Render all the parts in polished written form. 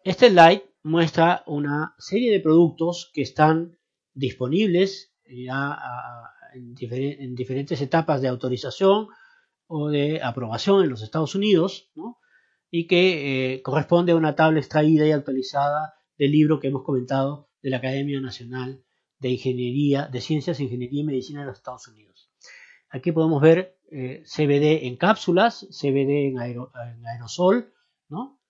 Este slide muestra una serie de productos que están disponibles ya en diferentes etapas de autorización o de aprobación en los Estados Unidos, ¿no? Y que corresponde a una tabla extraída y actualizada del libro que hemos comentado de la Academia Nacional de Ingeniería, de Ciencias, Ingeniería y Medicina de los Estados Unidos. Aquí podemos ver CBD en cápsulas, CBD en aerosol, ¿no?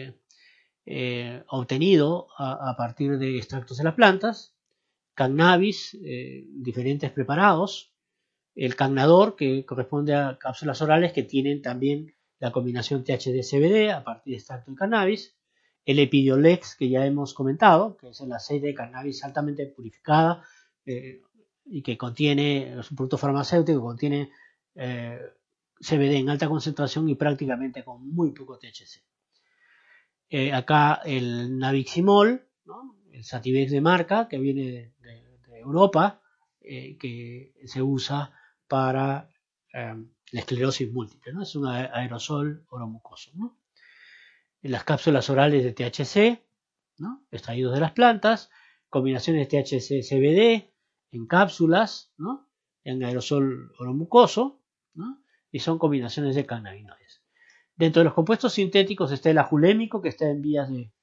Obtenido a partir de extractos de las plantas, cannabis, diferentes preparados, el cannador, que corresponde a cápsulas orales que tienen también la combinación THC-CBD a partir de extracto de cannabis, el Epidiolex, que ya hemos comentado, que es el aceite de cannabis altamente purificada y que contiene, es un producto farmacéutico que contiene CBD en alta concentración y prácticamente con muy poco THC. Acá el Nabiximol, ¿no? El Sativex de marca que viene de Europa, que se usa para la esclerosis múltiple, ¿no? Es un aerosol oromucoso, ¿no? En las cápsulas orales de THC, ¿no? Extraídos de las plantas, combinaciones de THC-CBD en cápsulas, ¿no? En aerosol oromucoso, ¿no? Y son combinaciones de cannabinoides. Dentro de los compuestos sintéticos está el ajulémico, que está en vías de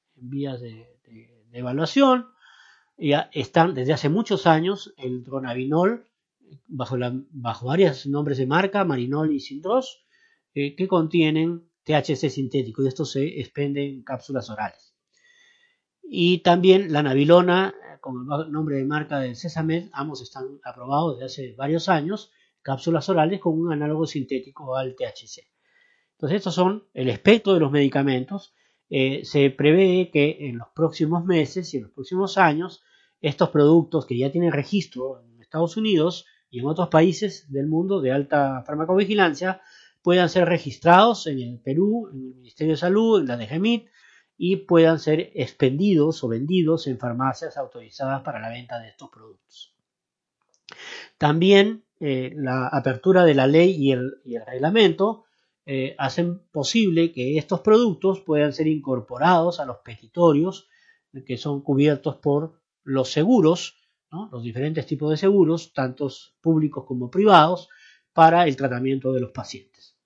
evaluación. Ya están desde hace muchos años el dronabinol, bajo varios nombres de marca, Marinol y Sindros, que contienen THC sintético, y esto se expende en cápsulas orales. Y también la nabilona, con el nombre de marca del Cesamed, ambos están aprobados desde hace varios años, cápsulas orales con un análogo sintético al THC. Entonces, estos son el espectro de los medicamentos. Se prevé que en los próximos meses y en los próximos años, estos productos que ya tienen registro en Estados Unidos y en otros países del mundo de alta farmacovigilancia puedan ser registrados en el Perú, en el Ministerio de Salud, en la DGMIT, y puedan ser expendidos o vendidos en farmacias autorizadas para la venta de estos productos. También la apertura de la ley y el reglamento hacen posible que estos productos puedan ser incorporados a los petitorios que son cubiertos por los seguros, ¿no? Los diferentes tipos de seguros, tanto públicos como privados, para el tratamiento de los pacientes.